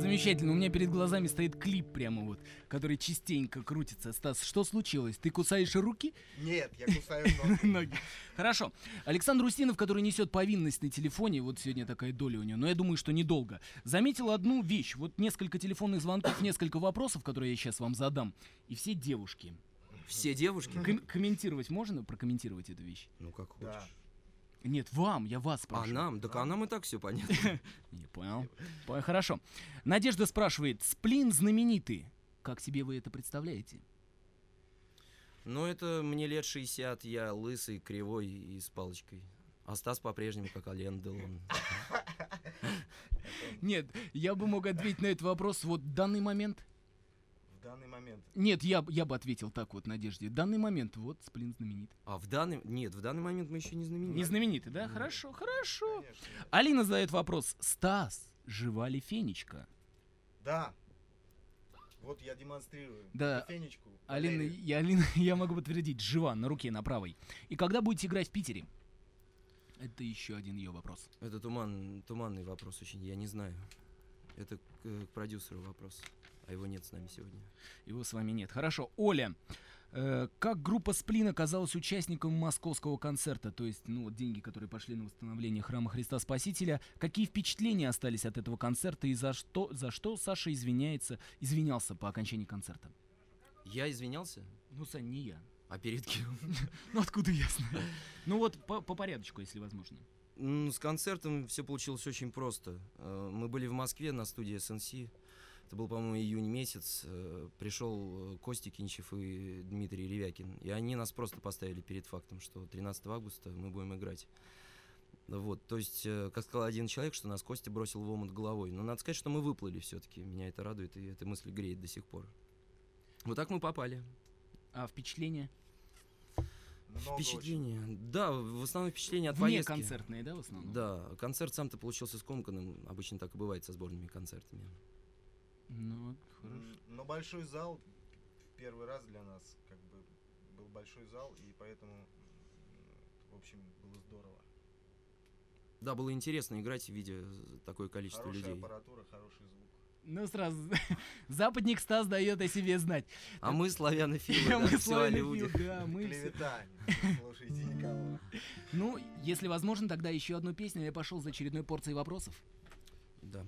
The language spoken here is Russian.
замечательно. У меня перед глазами стоит клип прямо вот, который частенько крутится. Стас, что случилось? Ты кусаешь руки? Нет, я кусаю ноги. Хорошо. Александр Устинов, который несет повинность на телефоне, вот сегодня такая доля у него, но я думаю, что недолго, заметил одну вещь. Вот несколько телефонных звонков, несколько вопросов, которые я сейчас вам задам, и все девушки. Все девушки? Комментировать можно? Прокомментировать эту вещь? Ну, как хочешь. Да. Нет, вам, я вас спрашиваю. нам? Так нам и так все понятно. Не понял. Хорошо. Надежда спрашивает, сплин знаменитый. Как себе вы это представляете? Ну, это мне лет 60, я лысый, кривой и с палочкой. А Стас по-прежнему как Ален Делон. Нет, я бы мог ответить на этот вопрос вот в данный момент. В данный момент. Нет, я бы ответил так вот, Надежде. В данный момент вот сплин знаменит. Нет, в данный момент мы еще не знамениты. Не знаменитый, да? Хорошо. Конечно. Алина задает вопрос. Стас, жива ли Фенечка? Да. Вот я демонстрирую. Да. Фенечку. Алина, Валерию. я могу подтвердить, жива, на руке, на правой. И когда будете играть в Питере? Это еще один ее вопрос. Это туманный вопрос очень, я не знаю. Это к продюсеру вопрос. А его нет с нами сегодня. Его с вами нет. Хорошо. Оля, как группа «Сплин» оказалась участником московского концерта? То есть, ну, вот деньги, которые пошли на восстановление храма Христа Спасителя. Какие впечатления остались от этого концерта и за что Саша извинялся по окончании концерта? Я извинялся? Ну, Сань, не я. А перед кем? Ну, откуда я знаю? Ну, вот по порядочку, если возможно. С концертом все получилось очень просто. Мы были в Москве на студии SNC. Это был, по-моему, июнь месяц. Пришел Костя Кинчев и Дмитрий Ревякин. И они нас просто поставили перед фактом, что 13 августа мы будем играть. Вот, то есть, как сказал один человек, что нас Костя бросил в омут головой. Но надо сказать, что мы выплыли все-таки. Меня это радует, и эта мысль греет до сих пор. Вот так мы попали. А впечатления? Впечатления. Да, в основном впечатления от Вне поездки. концертные, да, в основном? Да, концерт сам-то получился скомканным. Обычно так и бывает со сборными концертами. Ну, хорошо. Но большой зал первый раз для нас, как бы, был большой зал, и поэтому, в общем, было здорово. Да, было интересно играть, видя такое количество Хорошая людей. аппаратура, хороший звук. Ну, сразу, западник Стас дает о себе знать. А мы славянофилы, Мы да, все о люди. славянофилы, да, мы все. Клевета, не слушайте никого. Ну, если возможно, тогда еще одну песню, я пошел за очередной порцией вопросов.